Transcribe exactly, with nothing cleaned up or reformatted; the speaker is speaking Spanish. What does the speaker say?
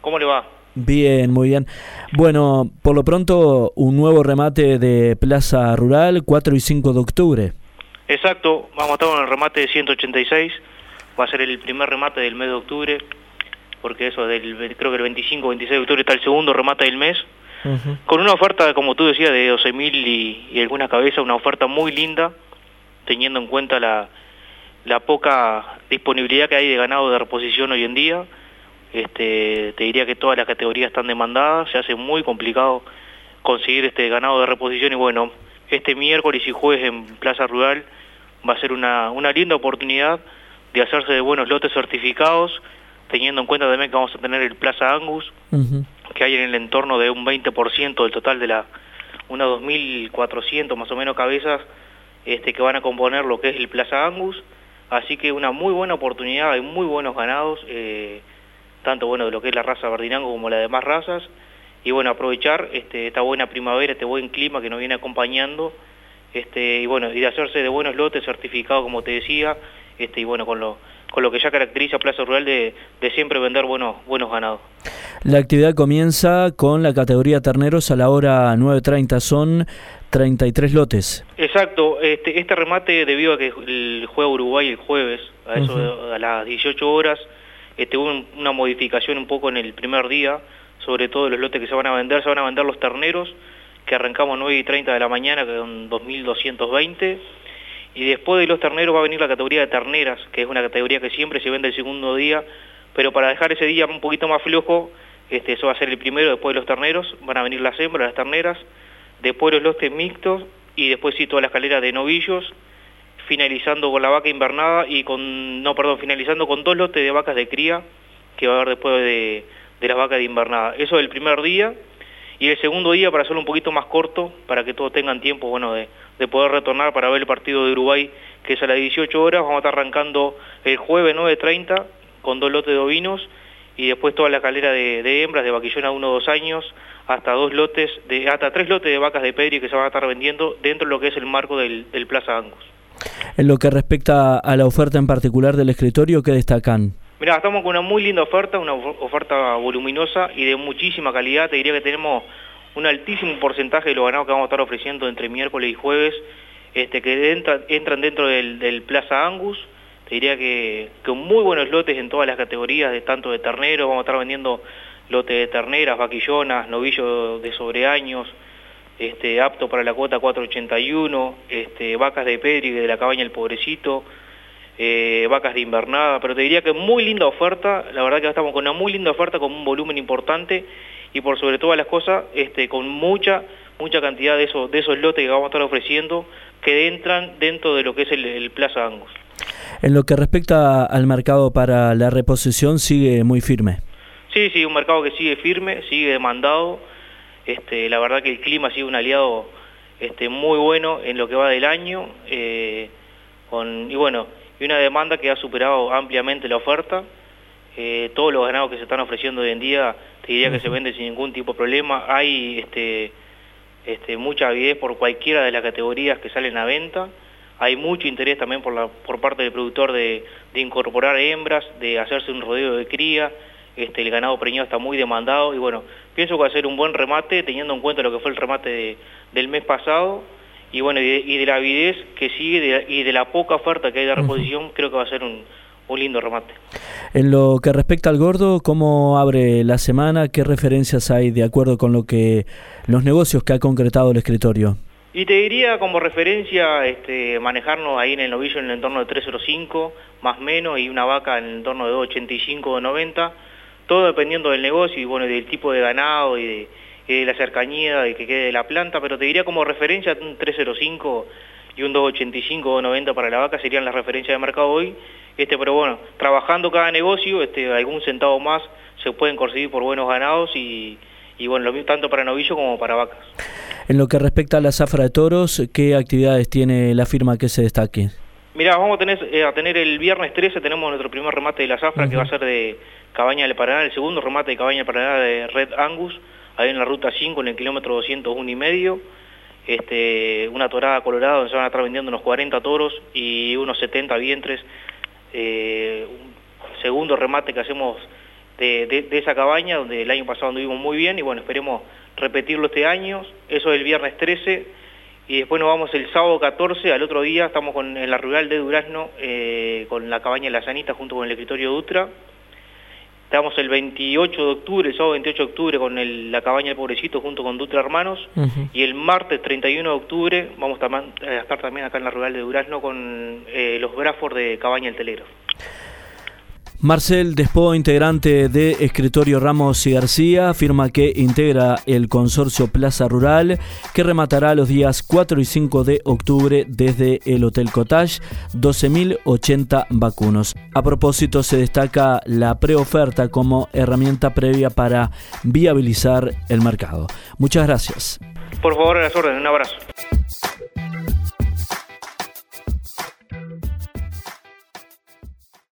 ¿Cómo le va? Bien, muy bien. Bueno, por lo pronto, un nuevo remate de Plaza Rural, cuatro y cinco de octubre. Exacto, vamos a estar con el remate de ciento ochenta y seis, va a ser el primer remate del mes de octubre, porque eso, del, creo que el veinticinco o veintiséis de octubre está el segundo remate del mes, uh-huh. Con una oferta, como tú decías, de doce mil y, y algunas cabezas, una oferta muy linda, teniendo en cuenta la, la poca disponibilidad que hay de ganado de reposición hoy en día. Este, te diría que todas las categorías están demandadas, se hace muy complicado conseguir este ganado de reposición y bueno, este miércoles y jueves en Plaza Rural va a ser una, una linda oportunidad de hacerse de buenos lotes certificados, teniendo en cuenta también que vamos a tener el Plaza Angus, uh-huh. que hay en el entorno de un veinte por ciento del total de la unas dos mil cuatrocientas más o menos cabezas este, que van a componer lo que es el Plaza Angus, así que una muy buena oportunidad, hay muy buenos ganados, eh, tanto bueno de lo que es la raza Bardinango como las demás razas, y bueno, aprovechar este, esta buena primavera, este buen clima que nos viene acompañando, este, y bueno, y de hacerse de buenos lotes certificados, como te decía, este, y bueno, con lo, con lo que ya caracteriza a Plaza Rural de, de siempre vender buenos, buenos ganados. La actividad comienza con la categoría terneros a la hora nueve treinta, son treinta y tres lotes. Exacto, este, este remate debido a que el juega Uruguay el jueves, a eso uh-huh. a las dieciocho horas, este, hubo un, una modificación un poco en el primer día, sobre todo los lotes que se van a vender, se van a vender los terneros, que arrancamos nueve y treinta de la mañana, que son dos mil doscientos veinte, y después de los terneros va a venir la categoría de terneras, que es una categoría que siempre se vende el segundo día, pero para dejar ese día un poquito más flojo, este, eso va a ser el primero, después de los terneros, van a venir las hembras, las terneras, después los lotes mixtos, y después sí toda la escalera de novillos, finalizando con la vaca invernada, y con, no, perdón, finalizando con dos lotes de vacas de cría, que va a haber después de, de las vacas de invernada. Eso es el primer día, y el segundo día, para hacerlo un poquito más corto, para que todos tengan tiempo, bueno, de, de poder retornar para ver el partido de Uruguay, que es a las dieciocho horas, vamos a estar arrancando el jueves nueve treinta, con dos lotes de ovinos, y después toda la calera de, de hembras, de vaquillona uno o dos años, hasta dos lotes, de, hasta tres lotes de vacas de pedri que se van a estar vendiendo dentro de lo que es el marco del, del Plaza Angus. En lo que respecta a la oferta en particular del escritorio, ¿qué destacan? Mirá, estamos con una muy linda oferta, una oferta voluminosa y de muchísima calidad. Te diría que tenemos un altísimo porcentaje de los ganados que vamos a estar ofreciendo entre miércoles y jueves, este, que entra, entran dentro del, del Plaza Angus. Te diría que con muy buenos lotes en todas las categorías, de tanto de terneros, vamos a estar vendiendo lotes de terneras, vaquillonas, novillos de sobreaños, este, apto para la cuota cuatro ochenta y uno, este, vacas de pedri de la cabaña El Pobrecito, eh, vacas de invernada, pero te diría que muy linda oferta, la verdad que estamos con una muy linda oferta, con un volumen importante y por sobre todas las cosas, este, con mucha mucha cantidad de esos, de esos lotes que vamos a estar ofreciendo, que entran dentro de lo que es el, el Plaza Angus. En lo que respecta al mercado para la reposición, ¿sigue muy firme? Sí, sí, un mercado que sigue firme, sigue demandado. Este, la verdad que el clima ha sido un aliado este, muy bueno en lo que va del año, eh, con, y bueno, y una demanda que ha superado ampliamente la oferta. Eh, todos los ganados que se están ofreciendo hoy en día, te diría que se venden sin ningún tipo de problema. Hay este, este, mucha avidez por cualquiera de las categorías que salen a venta. Hay mucho interés también por, la, por parte del productor de, de incorporar hembras, de hacerse un rodeo de cría. Este, el ganado preñado está muy demandado y bueno, pienso que va a ser un buen remate teniendo en cuenta lo que fue el remate de, del mes pasado y bueno, y de, y de la avidez que sigue de, y de la poca oferta que hay de reposición, uh-huh. creo que va a ser un, un lindo remate. En lo que respecta al gordo, ¿cómo abre la semana? ¿Qué referencias hay de acuerdo con lo que los negocios que ha concretado el escritorio? Y te diría como referencia este, manejarnos ahí en el novillo en el entorno de tres cero cinco, más o menos, y una vaca en el entorno de dos ochenta y cinco o noventa, todo dependiendo del negocio y bueno, del tipo de ganado y de, y de la cercanía de que quede de la planta, pero te diría como referencia un tres cero cinco y un dos ochenta y cinco o noventa para la vaca serían las referencias de mercado hoy, este, pero bueno, trabajando cada negocio, este, algún centavo más se pueden conseguir por buenos ganados y, y bueno, lo mismo tanto para novillo como para vacas. En lo que respecta a la zafra de toros, ¿qué actividades tiene la firma que se destaque? Mirá, vamos a tener, eh, a tener el viernes trece, tenemos nuestro primer remate de la zafra, uh-huh. que va a ser de Cabaña del Paraná, el segundo remate de Cabaña del Paraná de Red Angus, ahí en la ruta cinco, en el kilómetro doscientos uno y medio, este, una torada colorada donde se van a estar vendiendo unos cuarenta toros y unos setenta vientres, eh, un segundo remate que hacemos de, de, de esa cabaña, donde el año pasado anduvimos muy bien, y bueno, esperemos repetirlo este año. Eso es el viernes trece, y después nos vamos el sábado catorce, al otro día estamos con, en la rural de Durazno, eh, con la cabaña La Llanita junto con el escritorio Dutra. Estamos el veintiocho de octubre, el sábado veintiocho de octubre con el, la cabaña del Pobrecito junto con Dutra Hermanos, uh-huh. y el martes treinta y uno de octubre vamos a estar también acá en la rural de Durazno con eh, los Braford de Cabaña El Telégrafo. Marcel Despó, integrante de Escritorio Ramos y García, afirma que integra el consorcio Plaza Rural, que rematará los días cuatro y cinco de octubre desde el Hotel Cottage, doce mil ochenta vacunos. A propósito, se destaca la preoferta como herramienta previa para viabilizar el mercado. Muchas gracias. Por favor, a las órdenes, un abrazo.